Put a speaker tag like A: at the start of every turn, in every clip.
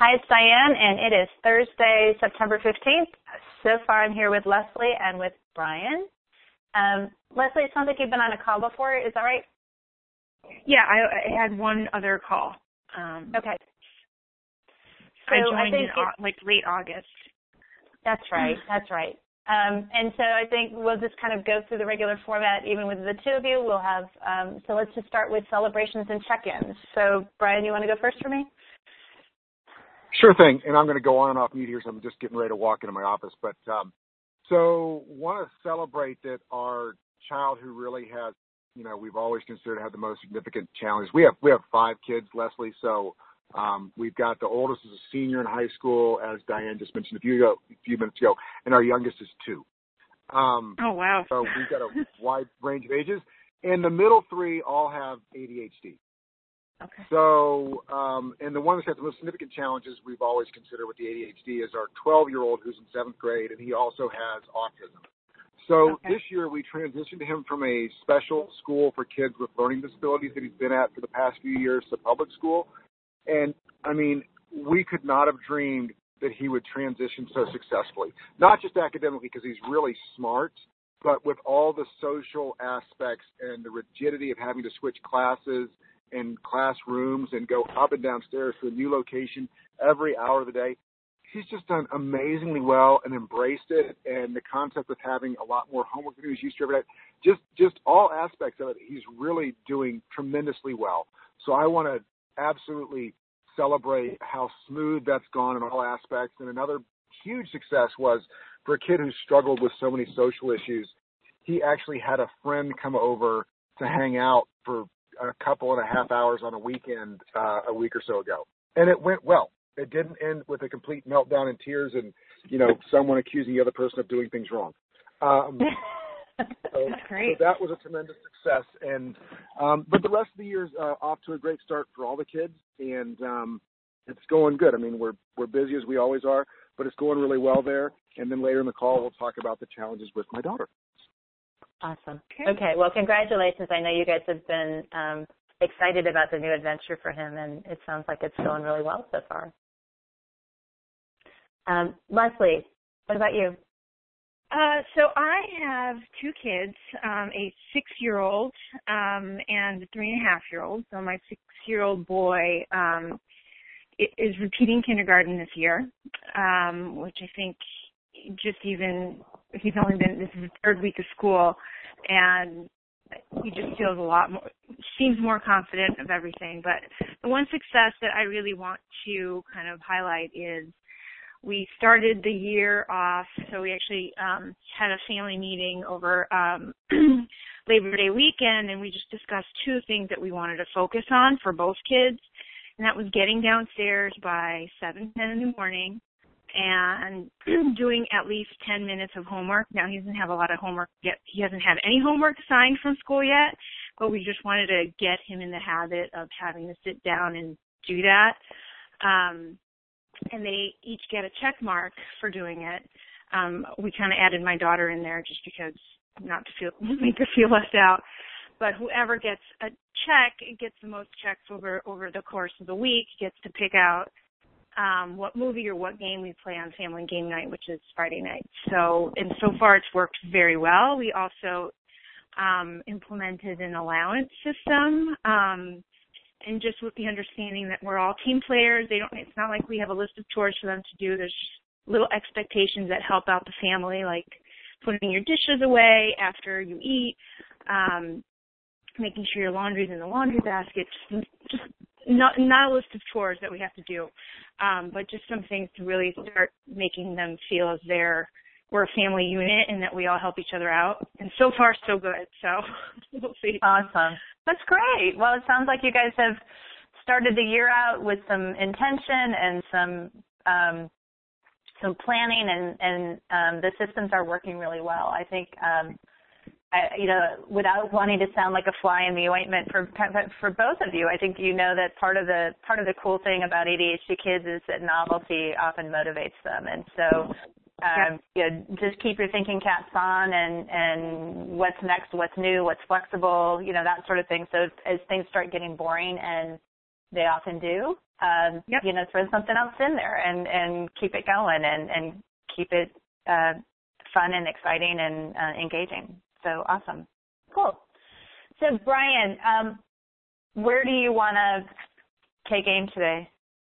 A: Hi, it's Diane, and it is Thursday, September 15th. So far, I'm here with Leslie and with Brian. Leslie, it sounds like you've been on a call before. Is that right?
B: Yeah, I had one other call.
A: Okay. So
B: I joined in late August.
A: That's right. And so I think we'll just kind of go through the regular format, even with the two of you. We'll have, so let's just start with celebrations and check-ins. So, Brian, you want to go first for me?
C: Sure thing, and I'm going to go on and off mute here, so I'm just getting ready to walk into my office. But so want to celebrate that our child who really has, we've always considered to have the most significant challenges. We have 5 kids, Leslie, so we've got the oldest is a senior in high school, as Diane just mentioned a few minutes ago, and our youngest is 2.
B: Oh, wow.
C: So we've got a wide range of ages, and the middle 3 all have ADHD.
A: Okay.
C: So, and the one that's got the most significant challenges we've always considered with the ADHD is our 12-year-old who's in 7th grade, and he also has autism. So This year we transitioned him from a special school for kids with learning disabilities that he's been at for the past few years to public school. And, we could not have dreamed that he would transition so successfully, not just academically because he's really smart, but with all the social aspects and the rigidity of having to switch classes and classrooms and go up and down stairs to a new location every hour of the day. He's just done amazingly well and embraced it, and the concept of having a lot more homework than he was used to every day, just all aspects of it, he's really doing tremendously well. So I want to absolutely celebrate how smooth that's gone in all aspects. And another huge success was for a kid who struggled with so many social issues, he actually had a friend come over to hang out for a couple and a half hours on a weekend a week or so ago. And it went well. It didn't end with a complete meltdown and tears and, someone accusing the other person of doing things wrong.
A: That's great.
C: So that was a tremendous success. And but the rest of the year is off to a great start for all the kids, and it's going good. We're busy as we always are, but it's going really well there. And then later in the call, we'll talk about the challenges with my daughter.
A: Awesome. Okay. Well, congratulations. I know you guys have been excited about the new adventure for him, and it sounds like it's going really well so far. Leslie, what about you?
B: So I have 2 kids, a 6-year-old and a 3.5-year-old. So my 6-year-old boy is repeating kindergarten this year, which I think he's only been, this is his 3rd week of school, and he just feels a lot more, seems more confident of everything. But the one success that I really want to kind of highlight is we started the year off, so we actually had a family meeting over Labor Day weekend, and we just discussed 2 things that we wanted to focus on for both kids, and that was getting downstairs by 7:10 in the morning and doing at least 10 minutes of homework. Now, he doesn't have a lot of homework yet. He hasn't had any homework assigned from school yet, but we just wanted to get him in the habit of having to sit down and do that. And they each get a check mark for doing it. We kind of added my daughter in there just because, not to make her feel left out. But whoever gets a check, gets the most checks over the course of the week, gets to pick out what movie or what game we play on family game night, which is Friday night. So far it's worked very well. We also implemented an allowance system, and just with the understanding that we're all team players. It's not like we have a list of chores for them to do. There's just little expectations that help out the family, like putting your dishes away after you eat, making sure your laundry's in the laundry basket, just not a list of chores that we have to do, but just some things to really start making them feel as we're a family unit and that we all help each other out. And so far, so good. So we'll see.
A: Awesome. That's great. Well, it sounds like you guys have started the year out with some intention and some planning, and the systems are working really well. I think, without wanting to sound like a fly in the ointment for both of you, I think that part of the cool thing about ADHD kids is that novelty often motivates them, and so. Just keep your thinking caps on and what's next, what's new, what's flexible, that sort of thing. So as things start getting boring and they often do, throw something else in there and keep it going and keep it fun and exciting and engaging. So awesome. Cool. So Brian, where do you want to take AIM today?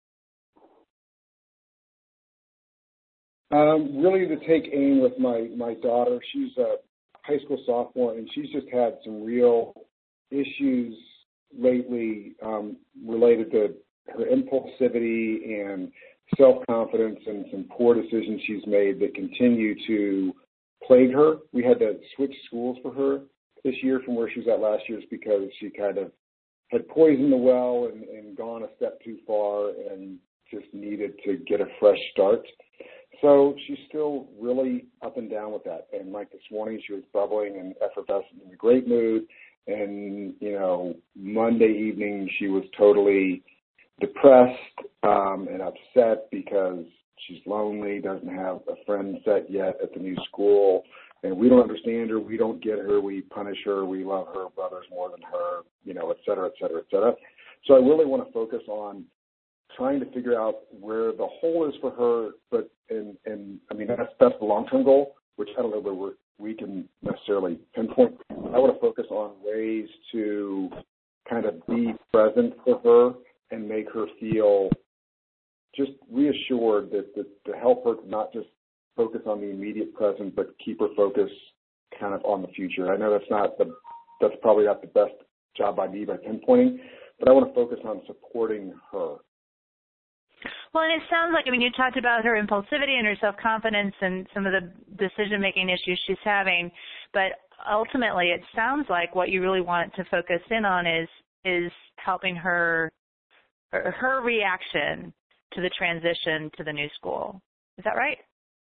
C: Really to take AIM with my daughter. She's a high school sophomore, and she's just had some real issues lately related to her impulsivity and self-confidence and some poor decisions she's made that continue to plague her. We had to switch schools for her this year from where she was at last year because she kind of had poisoned the well and gone a step too far and just needed to get a fresh start. So she's still really up and down with that. And like this morning, she was bubbling and effervescent in a great mood. And, Monday evening, she was totally depressed and upset because she's lonely, doesn't have a friend set yet at the new school. And we don't understand her. We don't get her. We punish her. We love her brothers more than her, et cetera, et cetera, et cetera. So I really want to focus on trying to figure out where the hole is for her, but that's the long-term goal, which I don't know where we can necessarily pinpoint. I want to focus on ways to kind of be present for her and make her feel just reassured that to help her to not just focus on the immediate present, but keep her focus kind of on the future. I know that's probably not the best job I need by pinpointing, but I want to focus on supporting her.
A: Well, and it sounds like, you talked about her impulsivity and her self-confidence and some of the decision-making issues she's having, but ultimately it sounds like what you really want to focus in on is helping her reaction to the transition to the new school. Is that right?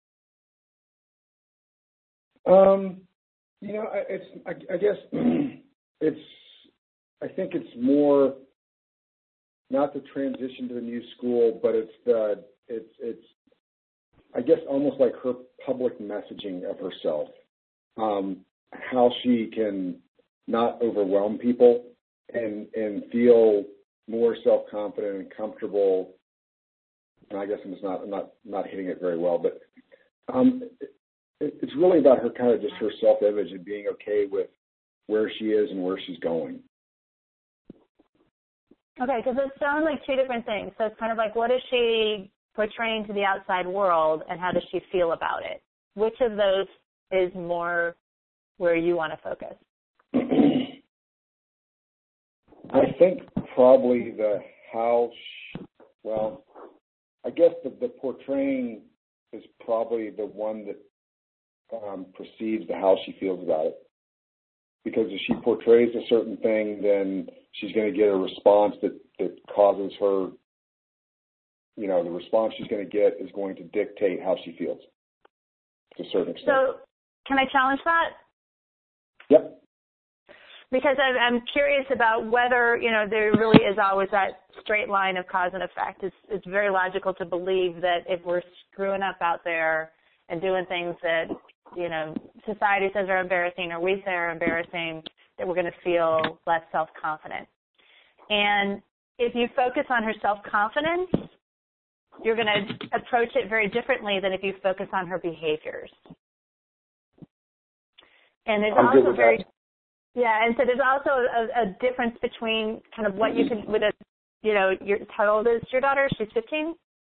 C: I think it's more not the transition to the new school, but it's I guess almost like her public messaging of herself, how she can not overwhelm people and feel more self-confident and comfortable. And I guess I'm just not hitting it very well, but it's really about her kind of just her self-image and being okay with where she is and where she's going.
A: Okay, because it sounds like two different things. So it's kind of like, what is she portraying to the outside world, and how does she feel about it? Which of those is more where you want to focus?
C: I think probably the how, I guess the portraying is probably the one that precedes the how she feels about it. Because if she portrays a certain thing, then she's going to get a response that causes her, the response she's going to get is going to dictate how she feels to a certain extent.
A: So can I challenge that?
C: Yep.
A: Because I'm curious about whether, there really is always that straight line of cause and effect. It's very logical to believe that if we're screwing up out there and doing things that, society says are embarrassing or we say are embarrassing, that we're going to feel less self-confident. And if you focus on her self-confidence, you're going to approach it very differently than if you focus on her behaviors. And there's also and so there's also a difference between kind of what you can, how old is your daughter? She's 15?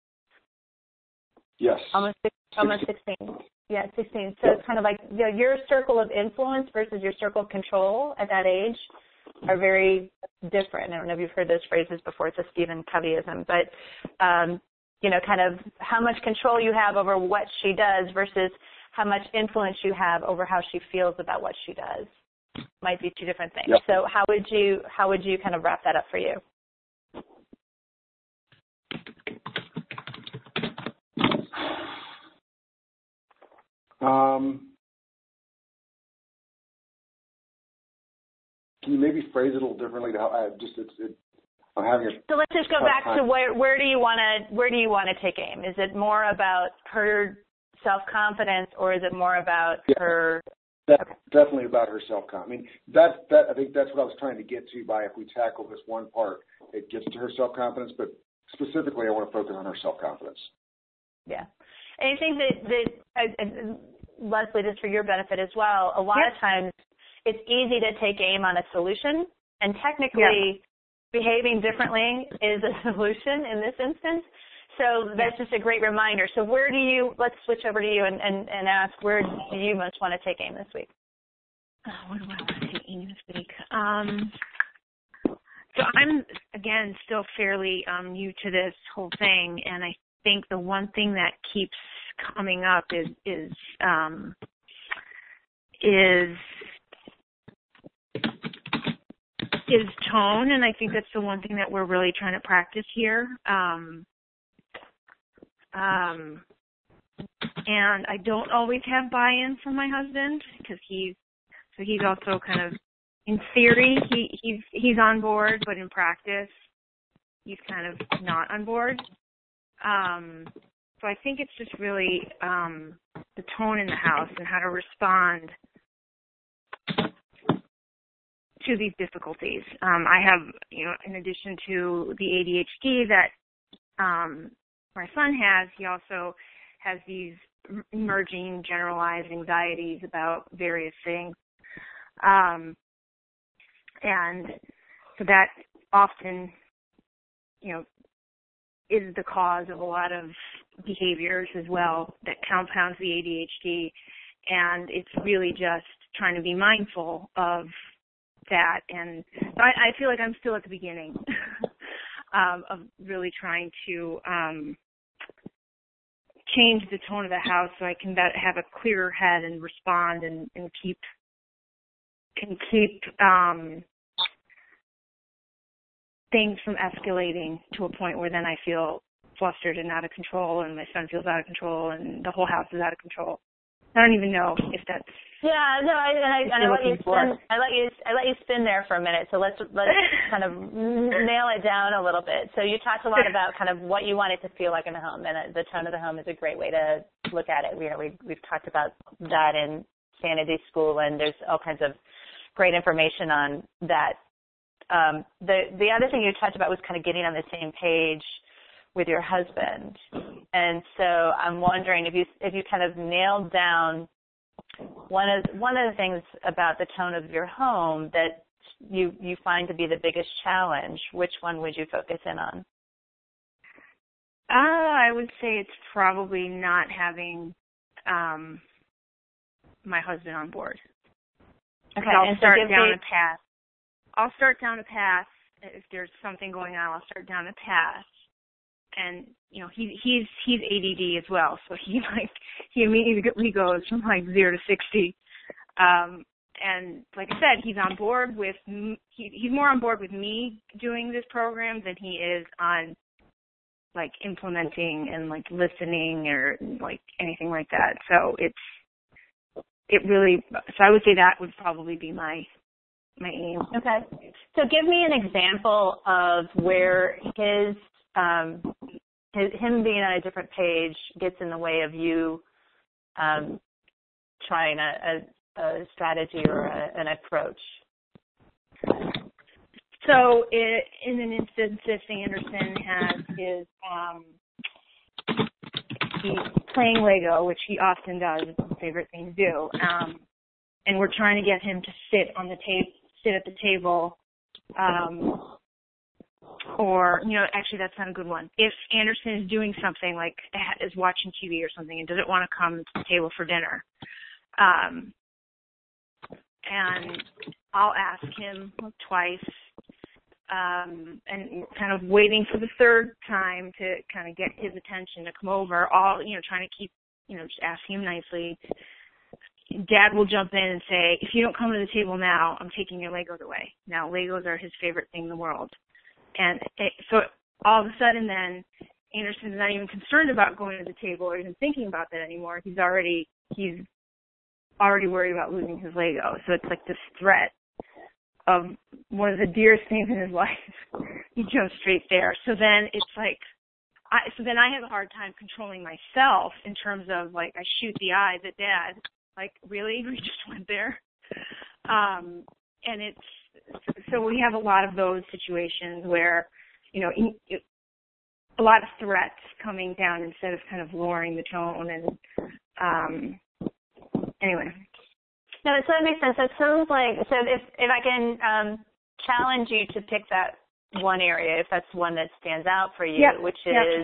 C: Yes.
A: Almost 16. Yeah, 16. So it's kind of like, your circle of influence versus your circle of control at that age are very different. I don't know if you've heard those phrases before. It's a Stephen Coveyism. But, kind of how much control you have over what she does versus how much influence you have over how she feels about what she does might be two different things. Yep. So how would you kind of wrap that up for you?
C: Can you maybe phrase it a little differently? I'm having a
A: So let's just go back to where do you want to take AIM? Is it more about her self-confidence, or is it more about her?
C: Definitely about her self-confidence. I think that's what I was trying to get to by if we tackle this one part it gets to her self-confidence, but specifically I want to focus on her self-confidence.
A: Yeah. And I think that Leslie, just for your benefit as well, a lot of times it's easy to take aim on a solution, and technically behaving differently is a solution in this instance. So that's just a great reminder. So let's switch over to you and ask, where do you most want to take aim this week?
B: Where do I want to take aim this week? So I'm, again, still fairly new to this whole thing, and I think the one thing that keeps coming up is tone, and I think that's the one thing that we're really trying to practice here. And I don't always have buy-in from my husband because he's also kind of, in theory, he's on board, but in practice, he's kind of not on board. So I think it's just really the tone in the house and how to respond to these difficulties. I have, in addition to the ADHD that my son has, he also has these emerging generalized anxieties about various things. And so that often, is the cause of a lot of behaviors as well that compounds the ADHD. And it's really just trying to be mindful of that. And so I feel like I'm still at the beginning of really trying to change the tone of the house so I can have a clearer head and respond and keep things from escalating to a point where then I feel flustered and out of control, and my son feels out of control, and the whole house is out of control. I don't even know if that's.
A: Yeah, no, I let you spin there for a minute. So let's kind of nail it down a little bit. So you talked a lot about kind of what you want it to feel like in the home, and the tone of the home is a great way to look at it. We've talked about that in Sanity School, and there's all kinds of great information on that. The other thing you talked about was kind of getting on the same page with your husband, and so I'm wondering if you kind of nailed down one of the things about the tone of your home that you find to be the biggest challenge. Which one would you focus in on?
B: I would say it's probably not having my husband on board.
A: Okay,
B: I'll start down a path. If there's something going on, I'll start down a path. And he's ADD as well, so he immediately goes from 0 to 60. And like I said, he's on board with he's more on board with me doing this program than he is on implementing and listening or anything like that. So I would say that would probably be my aim.
A: Okay. So give me an example of where him being on a different page gets in the way of you trying a strategy or an approach.
B: So in an instance, if Anderson has he's playing Lego, which he often does, it's his favorite thing to do, and we're trying to get him to sit at the table, or, actually that's not a good one. If Anderson is doing something is watching TV or something and doesn't want to come to the table for dinner, and I'll ask him twice, and kind of waiting for the third time to kind of get his attention to come over, trying to keep, just asking him nicely. Dad will jump in and say, if you don't come to the table now, I'm taking your Legos away. Now, Legos are his favorite thing in the world. And so all of a sudden then, Anderson's not even concerned about going to the table or even thinking about that anymore. He's already worried about losing his Lego. So it's like this threat of one of the dearest things in his life. He jumps straight there. So then it's I have a hard time controlling myself in terms of I shoot the eyes at Dad. Really? We just went there? And so we have a lot of those situations where a lot of threats coming down instead of kind of lowering the tone. And anyway.
A: No, so that makes sense. It sounds like, so if I can challenge you to pick that one area, if that's one that stands out for you, which is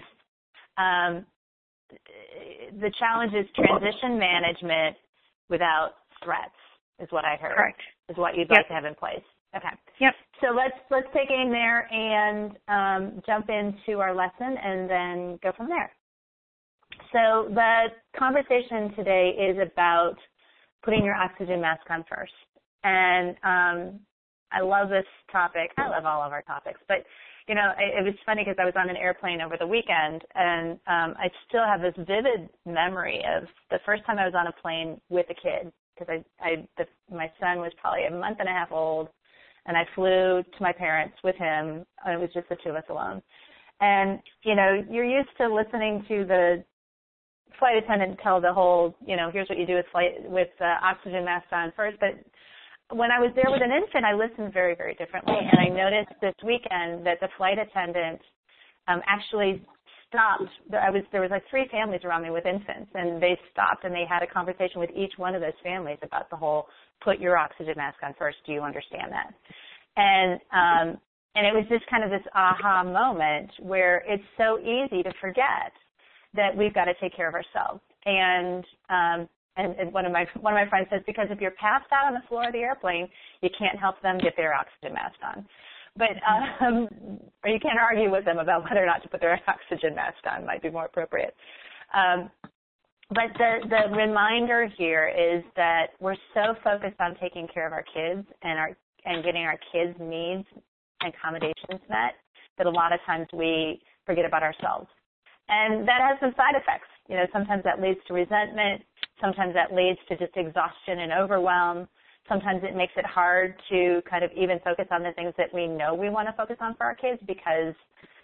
A: the challenge is transition management without threats, is what I heard.
B: Correct.
A: Is what you'd like to have in place. Okay.
B: Yep.
A: So let's take aim there and jump into our lesson and then go from there. So the conversation today is about putting your oxygen mask on first. And I love this topic. I love all of our topics. But, it was funny because I was on an airplane over the weekend, and I still have this vivid memory of the first time I was on a plane with a kid, because my son was probably a month and a half old, and I flew to my parents with him. It was just the two of us alone. And, you're used to listening to the flight attendant tell the whole, here's what you do with oxygen mask on first. But when I was there with an infant, I listened very, very differently. And I noticed this weekend that the flight attendant actually stopped. There was like 3 families around me with infants, and they stopped and they had a conversation with each one of those families about the whole put your oxygen mask on first. Do you understand that? And it was just kind of this aha moment where it's so easy to forget that we've got to take care of ourselves. And one of my friends says, because if you're passed out on the floor of the airplane, you can't help them get their oxygen mask on. But or you can't argue with them about whether or not to put their oxygen mask on. Might be more appropriate. But the reminder here is that we're so focused on taking care of our kids and getting our kids' needs and accommodations met that a lot of times we forget about ourselves. And that has some side effects. Sometimes that leads to resentment. Sometimes that leads to just exhaustion and overwhelm. Sometimes it makes it hard to kind of even focus on the things that we know we want to focus on for our kids because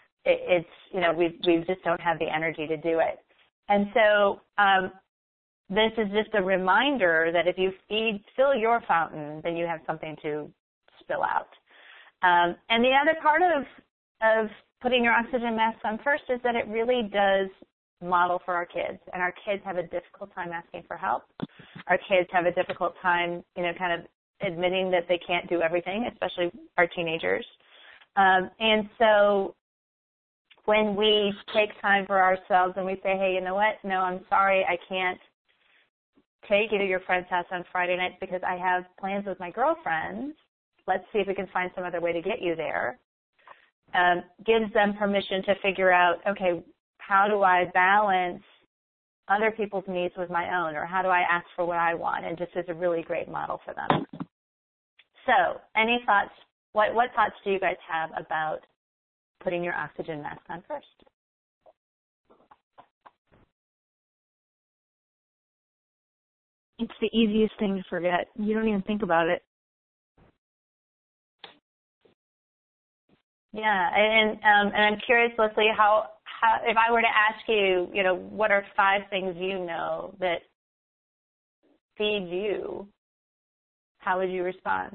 A: we just don't have the energy to do it. And so this is just a reminder that if you fill your fountain, then you have something to spill out. And the other part of putting your oxygen mask on first is that it really does model for our kids. And our kids have a difficult time asking for help. Our kids have a difficult time, kind of admitting that they can't do everything, especially our teenagers. And so when we take time for ourselves and we say, hey, you know what? No, I'm sorry, I can't take you to your friend's house on Friday nights because I have plans with my girlfriends. Let's see if we can find some other way to get you there. Gives them permission to figure out, okay, how do I balance other people's needs with my own, or how do I ask for what I want? And just is a really great model for them. So any thoughts? What thoughts do you guys have about putting your oxygen mask on first?
B: It's the easiest thing to forget. You don't even think about it.
A: Yeah, and I'm curious, Leslie, how if I were to ask you, what are 5 things you know that feed you, how would you respond?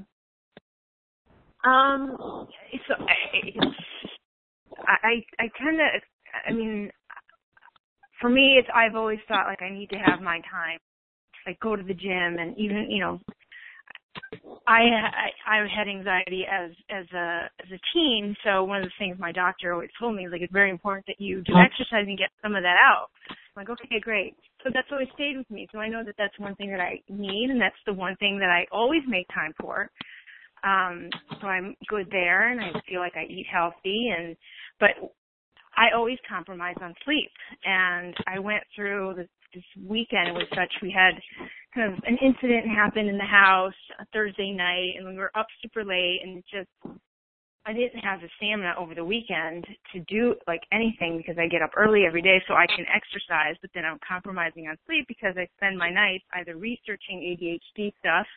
B: So I tend to, for me, I've always thought like I need to have my time, like go to the gym, and even I had anxiety as a teen, so one of the things my doctor always told me is like it's very important that you do exercise and get some of that out. I'm like, okay, great. So that's always stayed with me. So I know that that's one thing that I need, and that's the one thing that I always make time for. So I'm good there, and I feel like I eat healthy, but I always compromise on sleep. And I went through this weekend was such, we had kind of an incident happen in the house Thursday night, and we were up super late, and I didn't have the stamina over the weekend to do like anything because I get up early every day so I can exercise, but then I'm compromising on sleep because I spend my nights either researching ADHD stuff.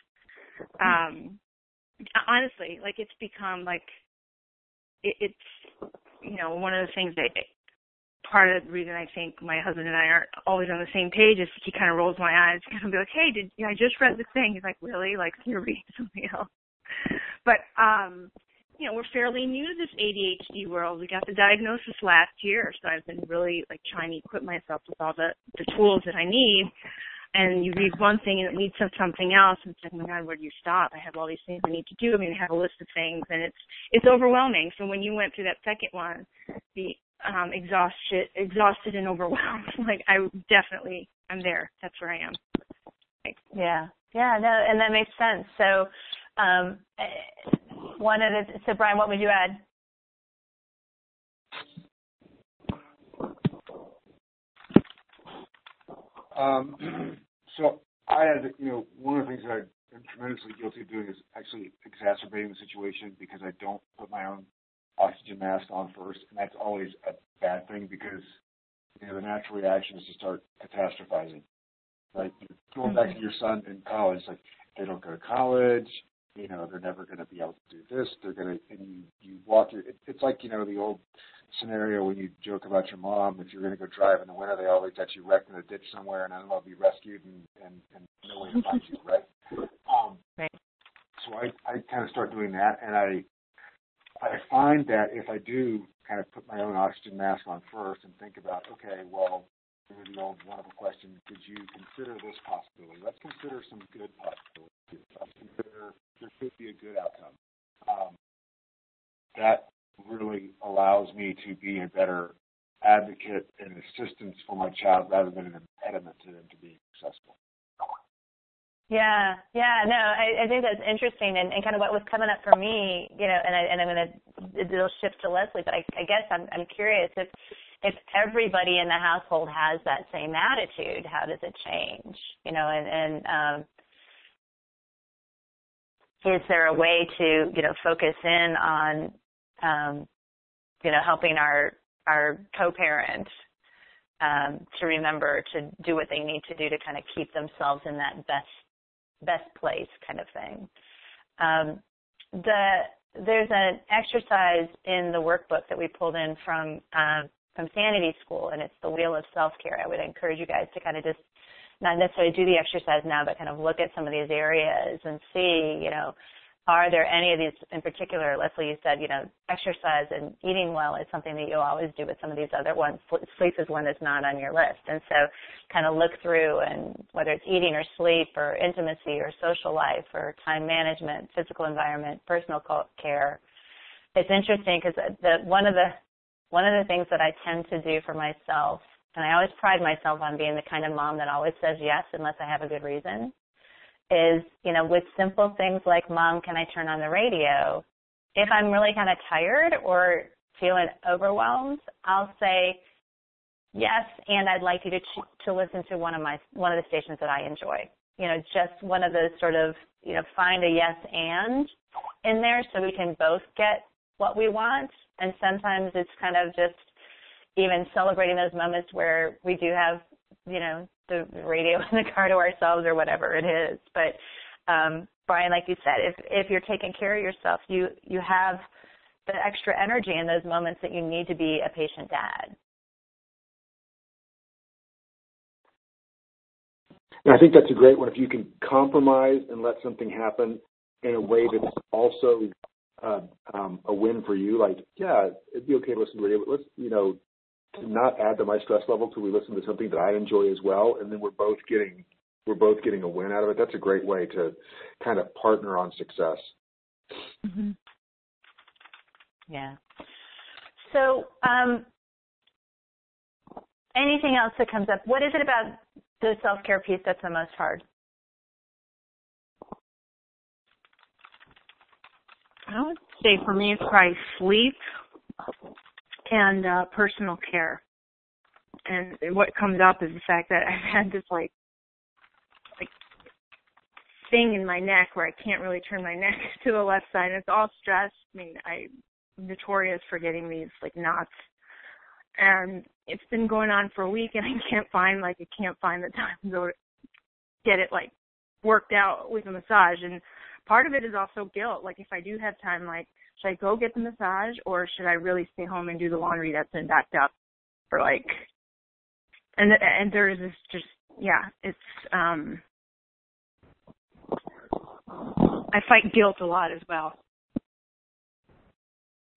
B: Honestly, like it's become like it's one of the things that part of the reason I think my husband and I are always on the same page is he kind of rolls my eyes and I'll be like, hey, I just read this thing. He's like, really? Like, you're reading something else. But we're fairly new to this ADHD world. We got the diagnosis last year, so I've been really trying to equip myself with all the tools that I need. And you read one thing and it leads to something else, and it's like, oh my God, where do you stop? I have all these things I need to do. I have a list of things, and it's overwhelming. So when you went through that second one, the exhausted and overwhelmed, I'm there. That's where I am.
A: Yeah, no, and that makes sense. So, so Brian, what would you add?
C: So I had, one of the things that I'm tremendously guilty of doing is actually exacerbating the situation because I don't put my own oxygen mask on first, and that's always a bad thing because, the natural reaction is to start catastrophizing. Like, going back to your son in college, like, they don't go to college, they're never going to be able to do this, and you walk it's like, the old scenario when you joke about your mom, if you're going to go drive in the winter, they always let you wrecked in a ditch somewhere, and I don't know, be rescued and no way to find you, right?
A: Right.
C: So I kind of start doing that, and I find that if I do kind of put my own oxygen mask on first and think about, okay, well, the old wonderful question, did you consider this possibility? Let's consider some good possibilities. Let's consider there could be a good outcome. That really allows me to be a better advocate and assistance for my child rather than an impediment to them to being successful.
A: Yeah, no, I think that's interesting, and kind of what was coming up for me, and I'm going to, it'll shift to Leslie, but I guess I'm curious if everybody in the household has that same attitude, how does it change? Is there a way to, focus in on, helping our co-parent to remember to do what they need to do to kind of keep themselves in that best place kind of thing. There's an exercise in the workbook that we pulled in from Sanity School, and it's the Wheel of Self-Care. I would encourage you guys to kind of just not necessarily do the exercise now, but kind of look at some of these areas and see, are there any of these in particular? Leslie, you said, exercise and eating well is something that you always do with some of these other ones. Sleep is one that's not on your list. And so kind of look through, and whether it's eating or sleep or intimacy or social life or time management, physical environment, personal care. It's interesting because one of the things that I tend to do for myself, and I always pride myself on being the kind of mom that always says yes unless I have a good reason, is, with simple things like, Mom, can I turn on the radio? If I'm really kind of tired or feeling overwhelmed, I'll say, yes, and I'd like you to listen to one of the stations that I enjoy. Just one of those sort of, find a yes and in there so we can both get what we want. And sometimes it's kind of just even celebrating those moments where we do have, the radio in the car to ourselves or whatever it is. But, Brian, like you said, if you're taking care of yourself, you have the extra energy in those moments that you need to be a patient dad.
C: And I think that's a great one. If you can compromise and let something happen in a way that's also a win for you, like, yeah, it'd be okay to listen to radio, but let's, to not add to my stress level till we listen to something that I enjoy as well, and then we're both getting a win out of it. That's a great way to kind of partner on success.
A: Mm-hmm. Yeah. So, anything else that comes up? What is it about the self-care piece that's the most hard?
B: I would say for me it's probably sleep and personal care. And what comes up is the fact that I've had this like thing in my neck where I can't really turn my neck to the left side. And it's all stress. I mean, I'm notorious for getting these like knots. And it's been going on for a week, and I can't find the time to go get it like worked out with a massage. And part of it is also guilt. Like, if I do have time, like, should I go get the massage, or should I really stay home and do the laundry that's been backed up for like, and there is this just, yeah, it's, I fight guilt a lot as well.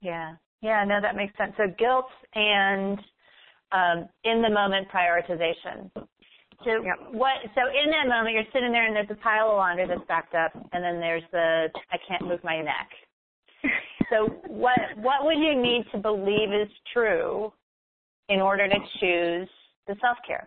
A: Yeah. Yeah, no, that makes sense. So guilt and in the moment prioritization. So so in that moment you're sitting there and there's a pile of laundry that's backed up and then there's I can't move my neck. So what would you need to believe is true in order to choose the self-care?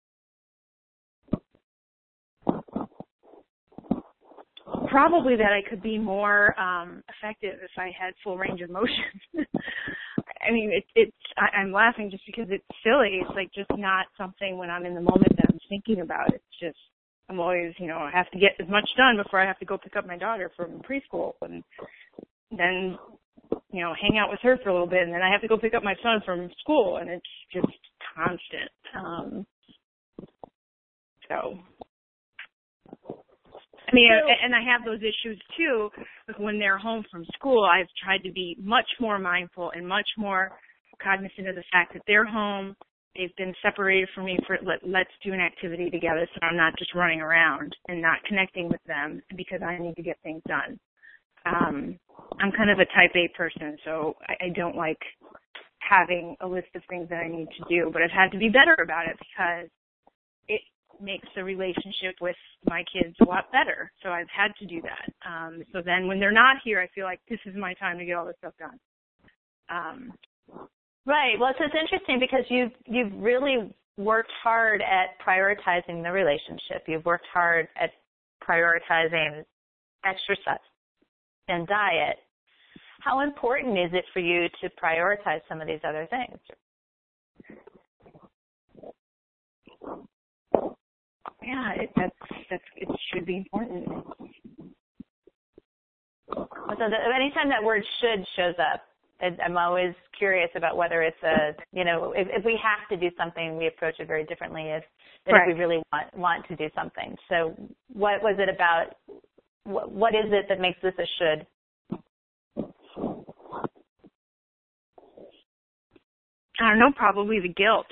B: Probably that I could be more effective if I had full range of motion. I mean, I'm laughing just because it's silly. It's like just not something when I'm in the moment that I'm thinking about. It's just, I'm always, I have to get as much done before I have to go pick up my daughter from preschool and then, hang out with her for a little bit. And then I have to go pick up my son from school, and it's just constant. I mean, and I have those issues too, because when they're home from school, I've tried to be much more mindful and much more cognizant of the fact that they're home. They've been separated from me for let's do an activity together, so I'm not just running around and not connecting with them because I need to get things done. I'm kind of a type A person, so I don't like having a list of things that I need to do, but I've had to be better about it because it makes the relationship with my kids a lot better. So I've had to do that. So then when they're not here, I feel like this is my time to get all this stuff done.
A: Right. Well, so it's interesting because you've really worked hard at prioritizing the relationship. You've worked hard at prioritizing exercise and diet. How important is it for you to prioritize some of these other things?
B: Yeah, it should be important.
A: So anytime that word "should" shows up, I'm always curious about whether it's if we have to do something, we approach it very differently than if we really want to do something. So what was it about? What is it that makes this a should?
B: I don't know, probably the guilt.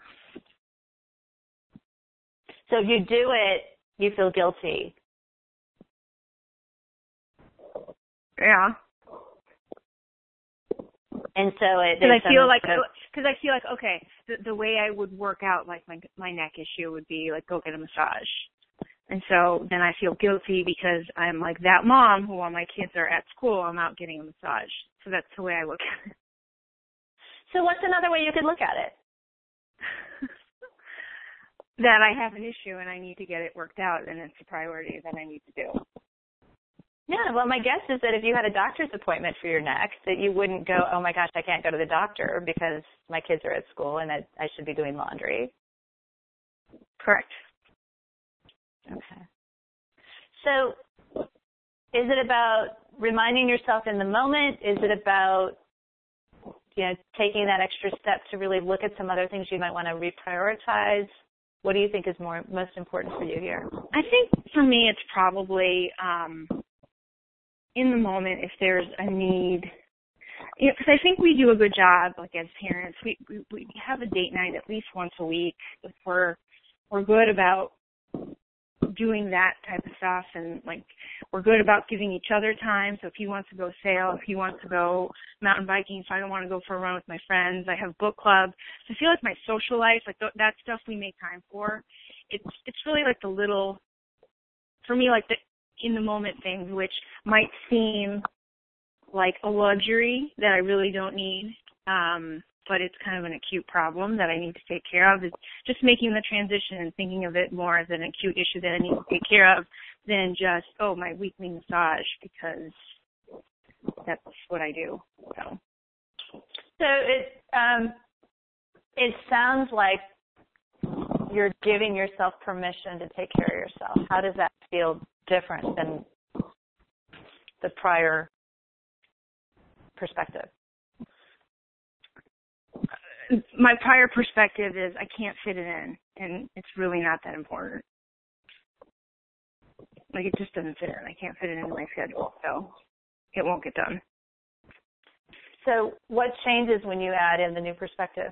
A: So if you do it, you feel guilty.
B: Yeah.
A: And so
B: because I feel like okay, the way I would work out like my neck issue would be like go get a massage, and so then I feel guilty because I'm like that mom who while my kids are at school I'm out getting a massage. So that's the way I look at it.
A: So what's another way you could look at it?
B: That I have an issue and I need to get it worked out, and it's a priority that I need to do.
A: Yeah, well, my guess is that if you had a doctor's appointment for your neck, that you wouldn't go, oh, my gosh, I can't go to the doctor because my kids are at school and I should be doing laundry.
B: Correct.
A: Okay. So is it about reminding yourself in the moment? Is it about, taking that extra step to really look at some other things you might want to reprioritize? What do you think is most important for you here?
B: I think for me it's probably in the moment if there's a need. Because I think we do a good job, like as parents, we have a date night at least once a week. If we're good about doing that type of stuff, and like we're good about giving each other time. So if he wants to go sail, if he wants to go mountain biking, if I don't want to go for a run with my friends, I have book club. So I feel like my social life, like that stuff we make time for. It's really like the little, for me, like the in the moment things, which might seem like a luxury that I really don't need. But it's kind of an acute problem that I need to take care of. It's just making the transition and thinking of it more as an acute issue that I need to take care of than just, my weekly massage, because that's what I do.
A: So it sounds like you're giving yourself permission to take care of yourself. How does that feel different than the prior perspective?
B: My prior perspective is I can't fit it in, and it's really not that important. Like, it just doesn't fit in. I can't fit it into my schedule, so it won't get done.
A: So what changes when you add in the new perspective?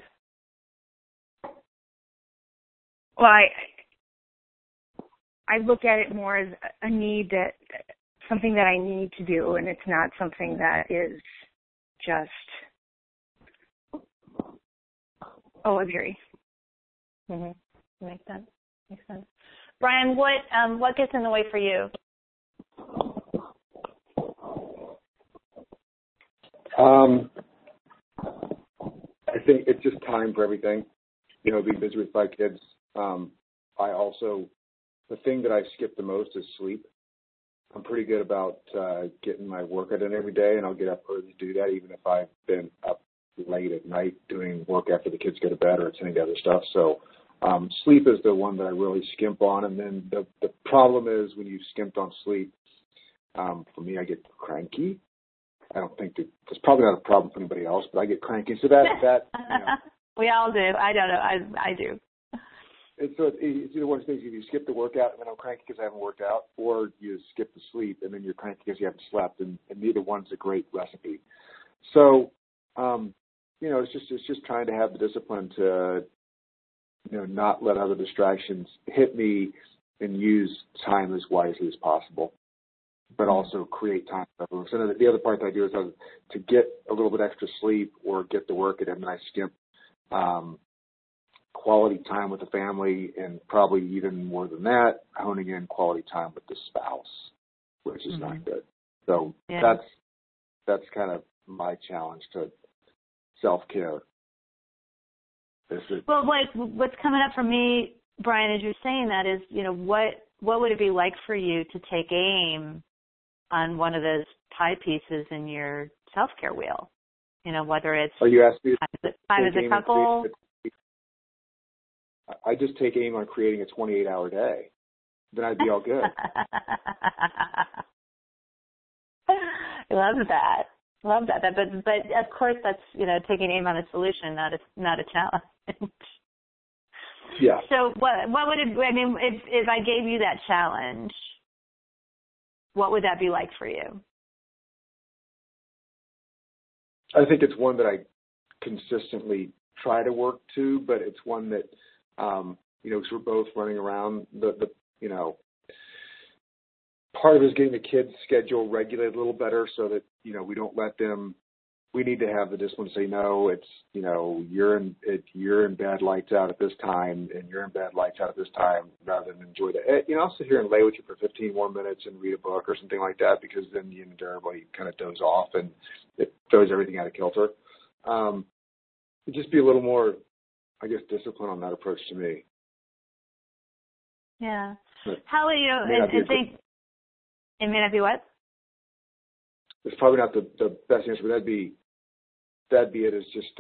B: Well, I look at it more as a need, that something that I need to do, and it's not something that is just, oh, I'm very.
A: Mm-hmm. Makes sense. Brian, what gets in the way for you?
C: I think it's just time for everything. Being busy with 5 kids. The thing that I skip the most is sleep. I'm pretty good about getting my workout in every day, and I'll get up early to do that, even if I've been up late at night doing work after the kids go to bed or attending to other stuff. So sleep is the one that I really skimp on. And then the problem is when you skimped on sleep, for me, I get cranky. I don't think it's probably not a problem for anybody else, but I get cranky. So that
A: we all do. I don't know. I do.
C: And so it's either one of those things: if you skip the workout and then I'm cranky because I haven't worked out, or you skip the sleep and then you're cranky because you haven't slept, and neither one's a great recipe. So, it's just trying to have the discipline to, not let other distractions hit me and use time as wisely as possible, but also create time for everyone. So the other part that I do is to get a little bit extra sleep or get the work in, and then I skip quality time with the family, and probably even more than that, honing in quality time with the spouse, which is not good. So that's kind of my challenge to self-care.
A: Well, what's coming up for me, Brian, as you're saying that is, what would it be like for you to take aim on one of those pie pieces in your self-care wheel? Whether it's
C: are you asking
A: time as a couple.
C: I just take aim on creating a 28-hour day. Then I'd be all good.
A: Love that. But of course that's, taking aim on a solution, not a challenge.
C: Yeah.
A: So what would it, if I gave you that challenge, what would that be like for you?
C: I think it's one that I consistently try to work to, but it's one that, because we're both running around, part of it is getting the kids' schedule regulated a little better so that, we don't let them, we need to have the discipline to say, no, it's, you're in bed, lights out at this time, and you're in bed, lights out at this time, rather than enjoy that. I'll sit here and lay with you for 15 more minutes and read a book or something like that, because then you invariably kind of doze off and it throws everything out of kilter. Just be a little more, I guess, discipline on that approach to me.
A: Yeah. How would it may not be what?
C: It's probably not the best answer, but that'd be it. Is just,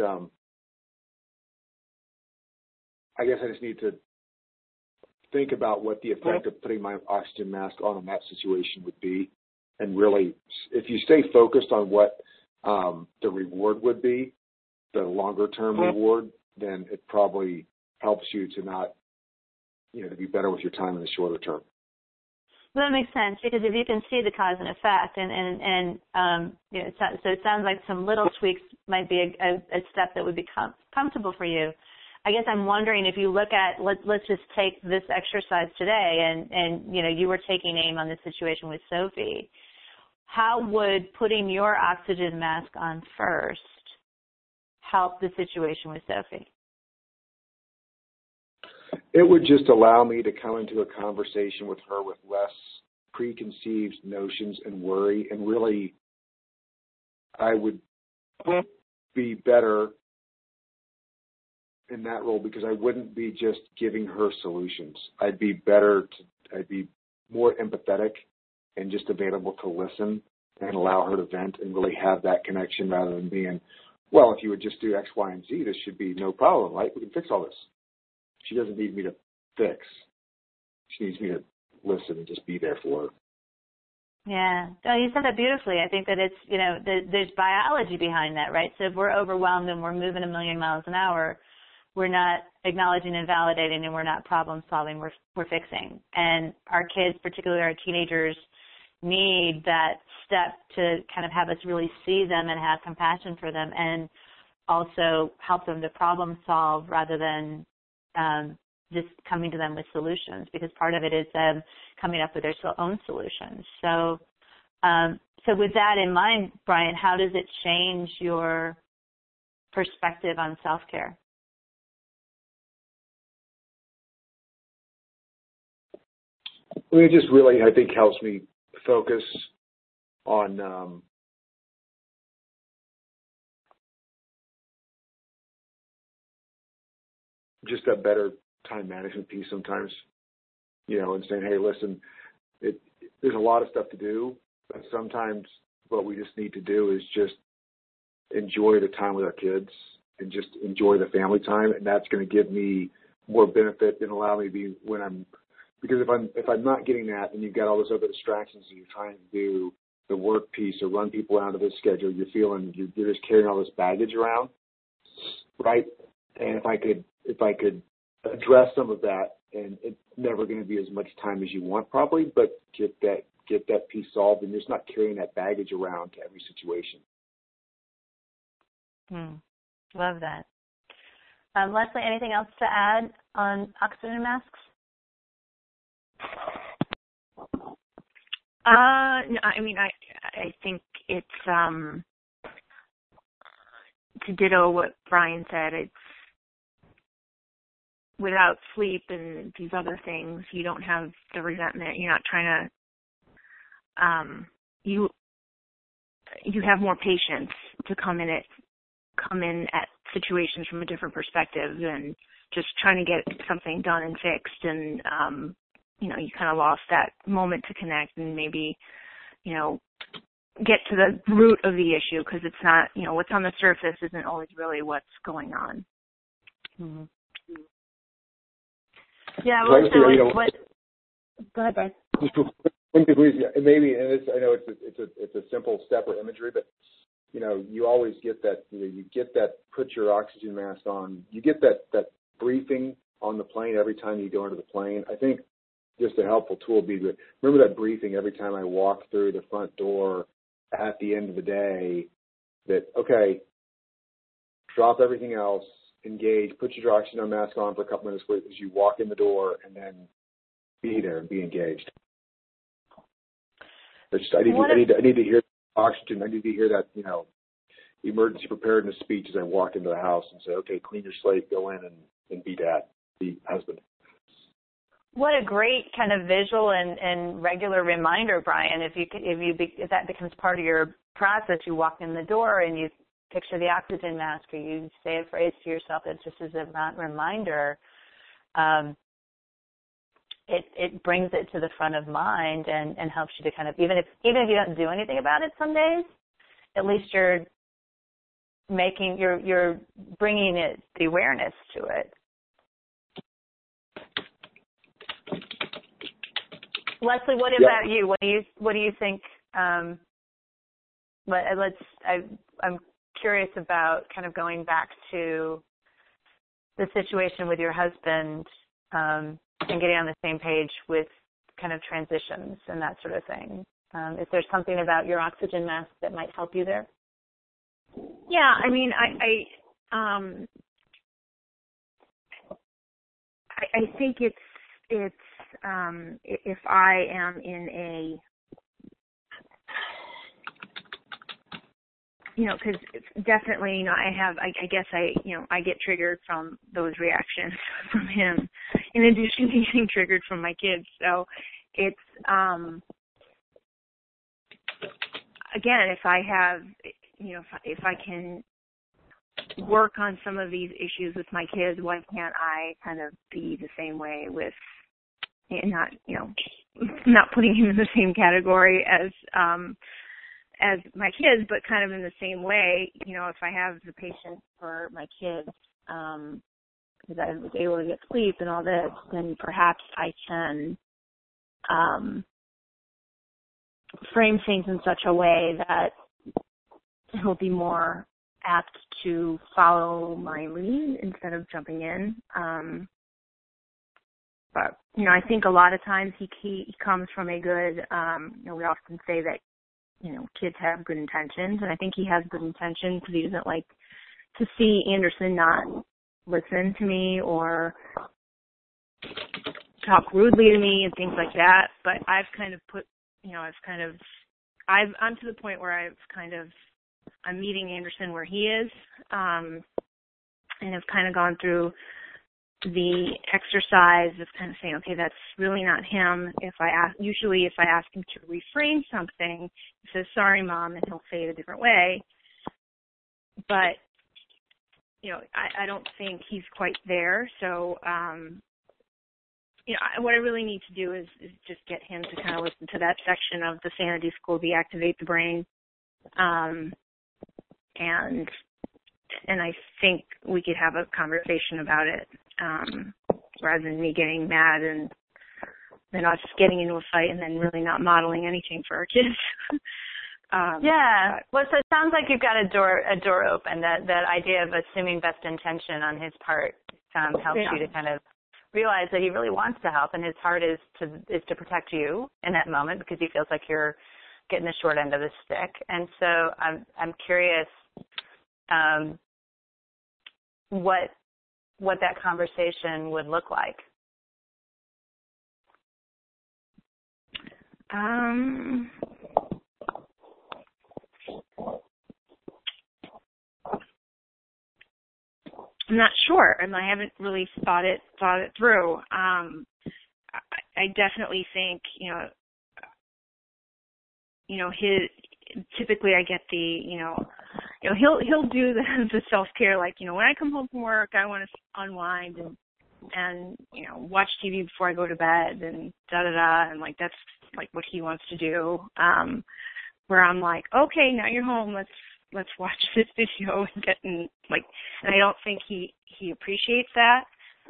C: I guess I just need to think about what the effect of putting my oxygen mask on in that situation would be. And really, if you stay focused on what the reward would be, the longer term reward, then it probably helps you to not, to be better with your time in the shorter term.
A: Well, that makes sense, because if you can see the cause and effect, so it sounds like some little tweaks might be a step that would be comfortable for you. I guess I'm wondering if you look at, let's just take this exercise today, and you were taking aim on this situation with Sophie. How would putting your oxygen mask on first help the situation with Sophie?
C: It would just allow me to come into a conversation with her with less preconceived notions and worry, and really I would be better in that role because I wouldn't be just giving her solutions. I'd be more empathetic and just available to listen and allow her to vent and really have that connection, rather than being, well, if you would just do X, Y, and Z, this should be no problem, right? We can fix all this. She doesn't need me to fix. She needs me to listen and just be there for her.
A: Yeah. Oh, you said that beautifully. I think that it's, there's biology behind that, right? So if we're overwhelmed and we're moving 1,000,000 miles an hour, we're not acknowledging and validating, and we're not problem solving, we're fixing. And our kids, particularly our teenagers, need that step to kind of have us really see them and have compassion for them, and also help them to problem solve rather than just coming to them with solutions, because part of it is them coming up with their own solutions. So So with that in mind, Brian, how does it change your perspective on self-care?
C: I mean, it just really, I think, helps me focus on just that better time management piece sometimes, and saying, hey, listen, there's a lot of stuff to do, but sometimes what we just need to do is just enjoy the time with our kids and just enjoy the family time, and that's going to give me more benefit than allow me to be because if I'm not getting that, and you've got all those other distractions and you're trying to do the work piece or run people out of the schedule, you're just carrying all this baggage around, right? And if I could address some of that, and it's never going to be as much time as you want probably, but get that piece solved, and just not carrying that baggage around to every situation.
A: Love that. Leslie, anything else to add on oxygen masks?
B: No, I mean, I think it's to ditto what Brian said. It's without sleep and these other things, you don't have the resentment. You're not trying to. You have more patience to come in at situations from a different perspective than just trying to get something done and fixed. And you kind of lost that moment to connect and maybe, get to the root of the issue, because it's not, what's on the surface isn't always really what's going on.
A: Mm-hmm. Yeah, well, go ahead, Brian.
C: Maybe, and I know it's a simple step or imagery, but you always get that. You get that. Put your oxygen mask on. You get that briefing on the plane every time you go into the plane. I think just a helpful tool would be to remember that briefing every time I walk through the front door at the end of the day. That okay, drop everything else. Engage, put your oxygen mask on for a couple minutes as you walk in the door, and then be there and be engaged. I need to hear oxygen. I need to hear that, emergency preparedness speech as I walk into the house and say, okay, clean your slate, go in and be dad, be husband.
A: What a great kind of visual and regular reminder, Brian. If that becomes part of your process, you walk in the door and you picture the oxygen mask, or you say a phrase to yourself that just as a reminder, it brings it to the front of mind and helps you to kind of, even if you don't do anything about it some days, at least you're bringing it, the awareness to it. Leslie, what about you? What do you think? I'm curious about kind of going back to the situation with your husband and getting on the same page with kind of transitions and that sort of thing. Is there something about your oxygen mask that might help you there?
B: Yeah, I mean, I think it's if I am in a, because definitely, I guess I get triggered from those reactions from him, in addition to getting triggered from my kids. So it's, again, if I have, if I can work on some of these issues with my kids, why can't I kind of be the same way with, not putting him in the same category as my kids, but kind of in the same way, if I have the patience for my kids, because I was able to get sleep and all this, then perhaps I can frame things in such a way that he'll be more apt to follow my lead instead of jumping in. But, I think a lot of times he comes from a good, we often say that, kids have good intentions, and I think he has good intentions because he doesn't like to see Anderson not listen to me or talk rudely to me and things like that. But I've kind of I'm to the point where I'm meeting Anderson where he is, and have kind of gone through the exercise of kind of saying, okay, that's really not him. Usually if I ask him to reframe something, he says, sorry, Mom, and he'll say it a different way. But, I don't think he's quite there. So, what I really need to do is just get him to kind of listen to that section of the Sanity School, Deactivate the Brain. And I think we could have a conversation about it, rather than me getting mad and then us getting into a fight and then really not modeling anything for our kids.
A: Yeah. Well, so it sounds like you've got a door open. That idea of assuming best intention on his part helps you to kind of realize that he really wants to help, and his heart is to protect you in that moment because he feels like you're getting the short end of the stick. And so I'm curious what that conversation would look like.
B: I'm not sure, and I haven't really thought it through. I definitely think, typically I get he'll do the self-care, like, when I come home from work, I want to unwind and watch TV before I go to bed and da-da-da, and like, that's like what he wants to do. Where I'm like, okay, now you're home, let's watch this video and I don't think he appreciates that.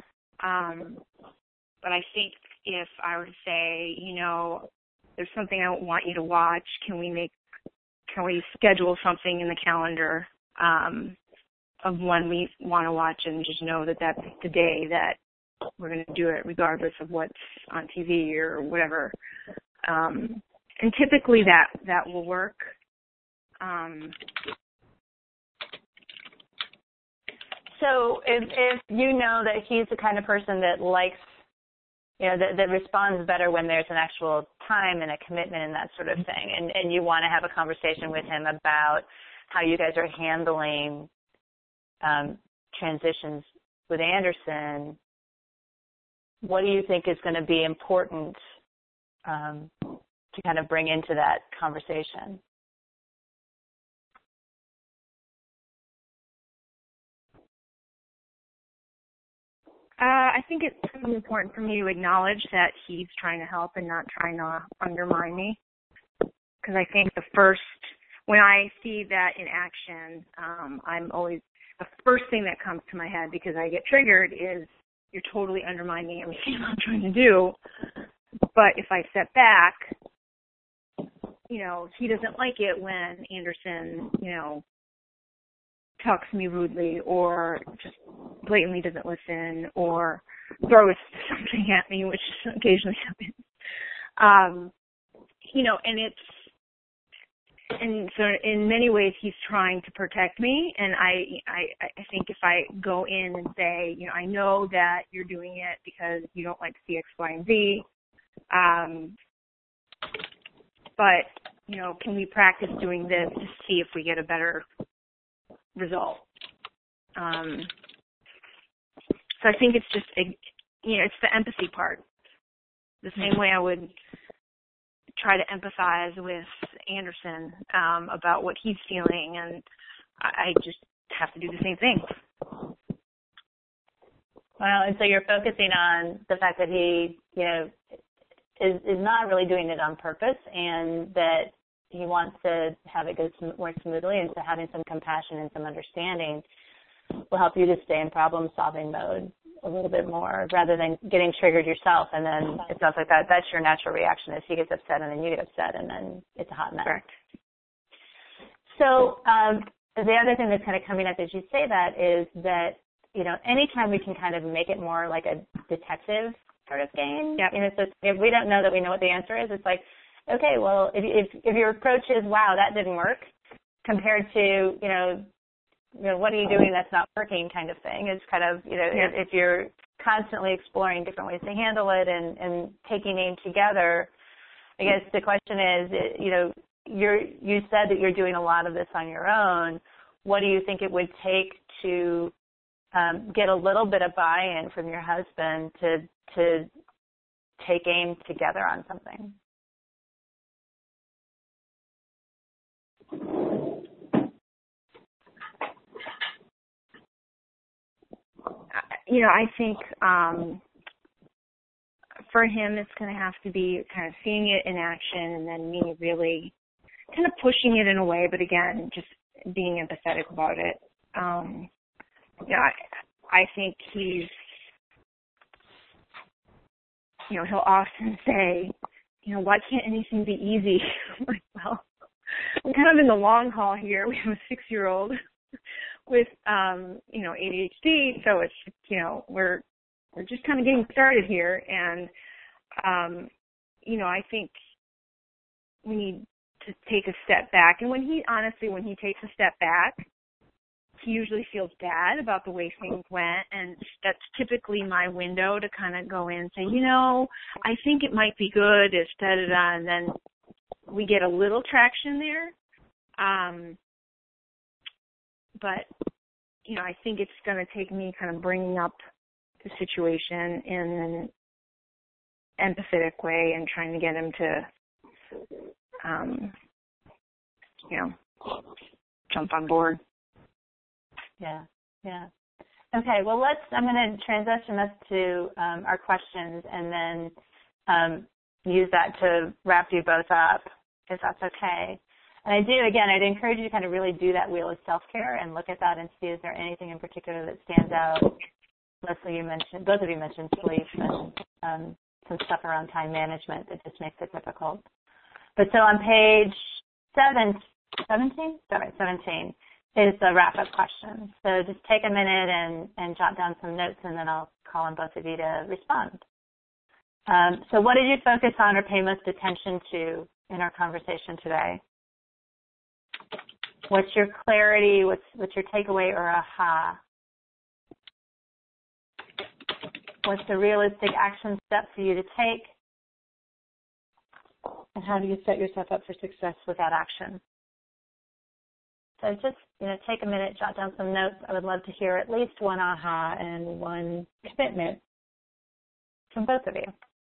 B: But I think if I were to say, there's something I want you to watch, can we schedule something in the calendar of when we want to watch, and just know that that's the day that we're going to do it regardless of what's on TV or whatever. And typically that will work.
A: So if you know that he's the kind of person that likes, that responds better when there's an actual time and a commitment and that sort of thing, and you want to have a conversation with him about how you guys are handling transitions with Anderson, what do you think is going to be important to kind of bring into that conversation?
B: I think it's really important for me to acknowledge that he's trying to help and not trying to undermine me. Because I think when I see that in action, I'm always, the first thing that comes to my head, because I get triggered, is you're totally undermining everything I'm trying to do. But if I step back, he doesn't like it when Anderson, talks to me rudely or just blatantly doesn't listen or throws something at me, which occasionally happens. And so in many ways he's trying to protect me, and I think if I go in and say, I know that you're doing it because you don't like to see X, Y, and Z, but can we practice doing this to see if we get a better result? So I think it's just, it's the empathy part. The same way I would try to empathize with Anderson about what he's feeling, and I just have to do the same thing.
A: Well, and so you're focusing on the fact that he, is not really doing it on purpose, and that he wants to have it go more smoothly, and so having some compassion and some understanding will help you to stay in problem-solving mode a little bit more, rather than getting triggered yourself, and then it sounds like that's your natural reaction, is he gets upset and then you get upset, and then it's a hot mess.
B: Correct.
A: So the other thing that's kind of coming up as you say that is that, anytime we can kind of make it more like a detective sort of game,
B: yep.
A: So if we don't know that we know what the answer is, it's like, okay, well, if your approach is, wow, that didn't work, compared to, what are you doing that's not working kind of thing, it's kind of, if you're constantly exploring different ways to handle it and taking aim together, I guess the question is, you said that you're doing a lot of this on your own. What do you think it would take to get a little bit of buy-in from your husband to take aim together on something?
B: I think for him it's going to have to be kind of seeing it in action and then me really kind of pushing it in a way, but again, just being empathetic about it. I think he's, he'll often say, why can't anything be easy? I'm like, well, I'm kind of in the long haul here. We have a 6-year-old with, ADHD, so it's, we're just kind of getting started here. And, I think we need to take a step back. And when he takes a step back, he usually feels bad about the way things went, and that's typically my window to kind of go in and say, I think it might be good, and then we get a little traction there. But, I think it's going to take me kind of bringing up the situation in an empathetic way and trying to get him to, jump on board.
A: Yeah. Okay, well, I'm going to transition us to our questions and then use that to wrap you both up, if that's okay. And I'd encourage you to kind of really do that wheel of self-care and look at that and see, is there anything in particular that stands out? Leslie, both of you mentioned sleep and some stuff around time management that just makes it difficult. But so on page 17 is the wrap-up question. So just take a minute and jot down some notes, and then I'll call on both of you to respond. So what did you focus on or pay most attention to in our conversation today? What's your clarity? What's your takeaway or aha? What's the realistic action step for you to take? And how do you set yourself up for success with that action? So just, take a minute, jot down some notes. I would love to hear at least one aha and one commitment from both of you.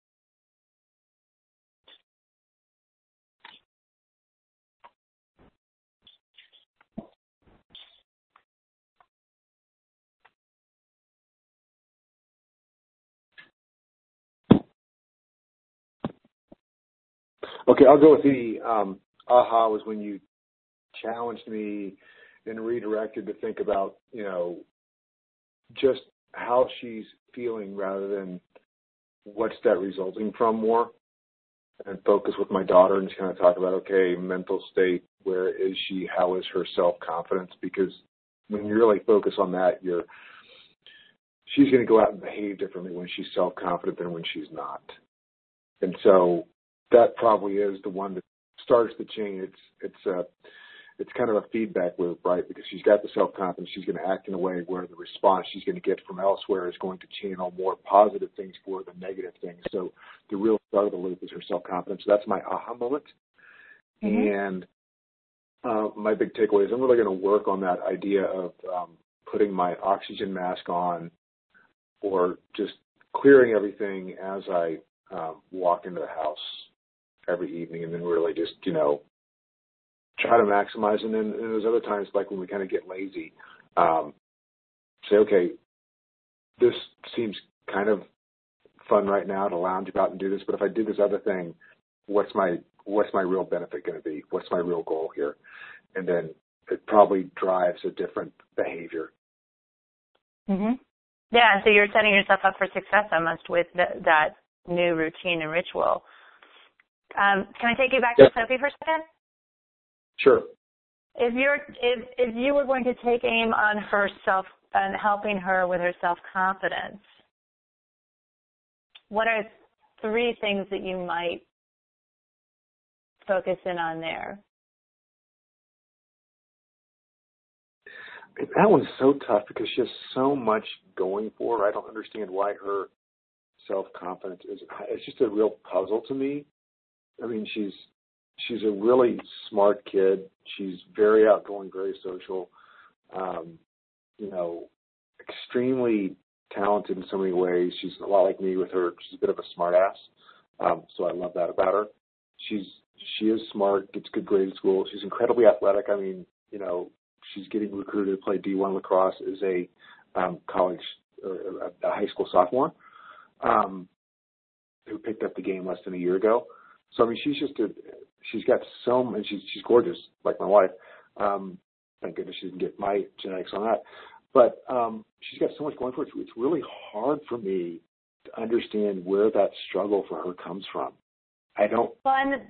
C: Okay, I'll go with the aha was when you challenged me and redirected to think about, just how she's feeling rather than what's that resulting from more, and focus with my daughter and just kind of talk about, okay, mental state, where is she, how is her self-confidence? Because when you really focus on that, she's going to go out and behave differently when she's self-confident than when she's not. And so that probably is the one that starts the chain. It's kind of a feedback loop, right? Because she's got the self-confidence, she's going to act in a way where the response she's going to get from elsewhere is going to channel more positive things for the negative things. So the real start of the loop is her self-confidence. So that's my aha moment. Mm-hmm. And my big takeaway is I'm really going to work on that idea of putting my oxygen mask on, or just clearing everything as I walk into the house every evening, and then really just, try to maximize. And then there's other times, like when we kind of get lazy, say, okay, this seems kind of fun right now to lounge about and do this, but if I do this other thing, what's my real benefit going to be? What's my real goal here? And then it probably drives a different behavior.
A: Mm-hmm. Yeah, so you're setting yourself up for success almost with that new routine and ritual. Can I take you back to Sophie for a second?
C: Sure.
A: If you were going to take aim on herself and helping her with her self-confidence, what are 3 things that you might focus in on there?
C: That one's so tough because she has so much going for her. I don't understand why her self-confidence it's just a real puzzle to me. I mean, she's she's a really smart kid. She's very outgoing, very social, extremely talented in so many ways. She's a lot like me with her. She's a bit of a smart ass. So I love that about her. She is smart, gets good grades at school. She's incredibly athletic. I mean, she's getting recruited to play D1 lacrosse as a college or a high school sophomore who picked up the game less than a year ago. So I mean, she's got and she's gorgeous, like my wife. Thank goodness she didn't get my genetics on that. But she's got so much going for her. It's really hard for me to understand where that struggle for her comes from. I don't.
A: Well, and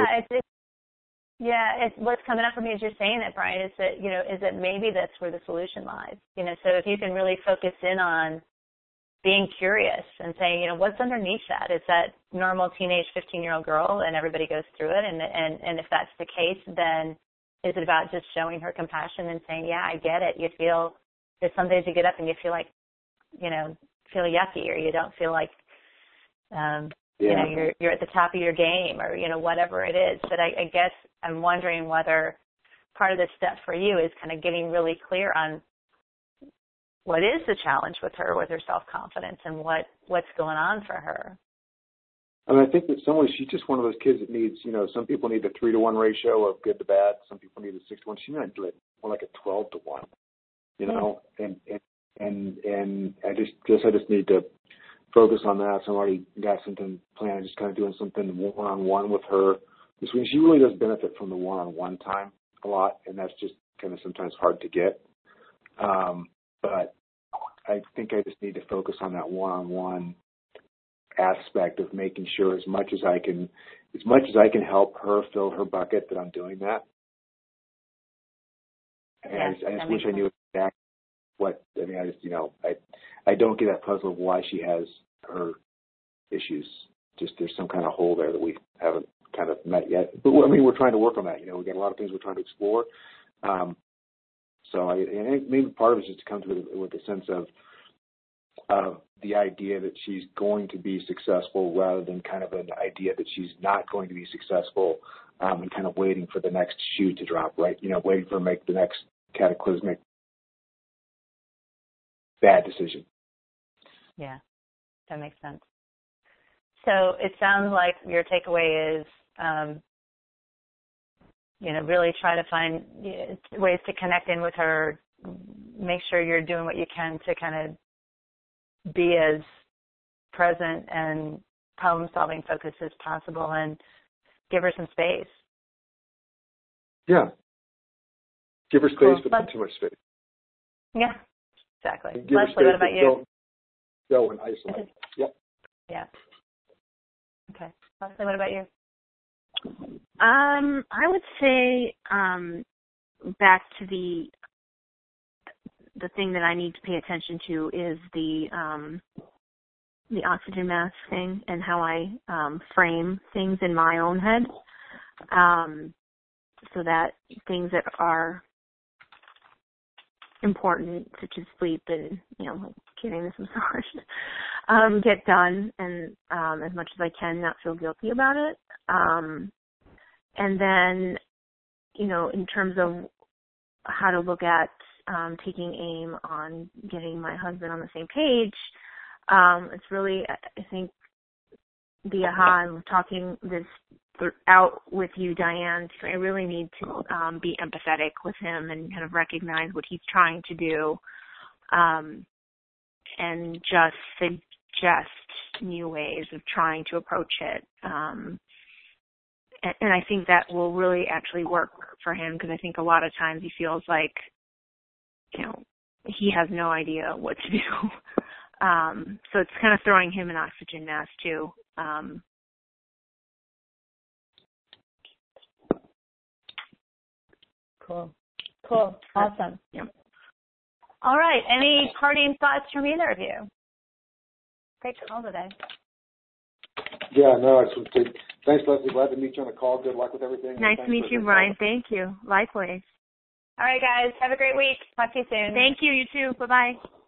A: it's what's coming up for me as you're saying that, Brian, is that maybe that's where the solution lies. So if you can really focus in on being curious and saying, what's underneath that? Is that normal teenage 15-year-old girl and everybody goes through it? And if that's the case, then is it about just showing her compassion and saying, yeah, I get it. There's some days you get up and you feel like, feel yucky, or you don't feel like, you're at the top of your game, or, whatever it is. But I guess I'm wondering whether part of the step for you is kind of getting really clear on what is the challenge with her self-confidence, and what's going on for her.
C: I mean, I think that in some ways she's just one of those kids that needs, some people need a 3-to-1 ratio of good to bad. Some people need a 6-to-1. She might do it more like a 12-to-1, and I just need to focus on that. So I've already got something planned, just kind of doing something one-on-one with her this week. She really does benefit from the one-on-one time a lot, and that's just kind of sometimes hard to get. But I think I just need to focus on that one-on-one aspect of making sure as much as I can help her fill her bucket, that I'm doing that. And I just wish I knew exactly what, I don't get that puzzle of why she has her issues. Just there's some kind of hole there that we haven't kind of met yet. But we're trying to work on that. We've got a lot of things we're trying to explore. So I think maybe part of it is just to come to it with a sense of the idea that she's going to be successful, rather than kind of an idea that she's not going to be successful, and kind of waiting for the next shoe to drop, right? Waiting for make the next cataclysmic bad decision.
A: Yeah, that makes sense. So it sounds like your takeaway is, really try to find ways to connect in with her, make sure you're doing what you can to kind of be as present and problem-solving focused as possible, and give her some space.
C: Yeah. Give her space, but not too much space.
A: Yeah, exactly.
C: Give her
A: Leslie,
C: space,
A: what about you?
C: Go and isolate. Yep.
A: Yeah. Okay. Leslie, what about you?
B: I would say back to the thing that I need to pay attention to is the oxygen mask thing, and how I frame things in my own head, so that things that are important, such as sleep and like getting this massage, get done, and as much as I can, not feel guilty about it. And then, in terms of how to look at taking aim on getting my husband on the same page, it's really, I think, the aha, and talking this out with you, Diane, I really need to be empathetic with him and kind of recognize what he's trying to do, and just suggest new ways of trying to approach it. And I think that will really actually work for him, because I think a lot of times he feels like, he has no idea what to do. So it's kind of throwing him an oxygen mask too.
A: Cool. Awesome.
B: Yeah.
A: All right. Any parting thoughts from either of you? Great call today.
C: Yeah, no, I just want to say thanks, Leslie. Glad to meet you on the call. Good luck with everything.
B: Nice to meet you, Brian. Thank you. Likewise.
A: All right, guys. Have a great week. Talk to you soon.
B: Thank you. You too. Bye-bye.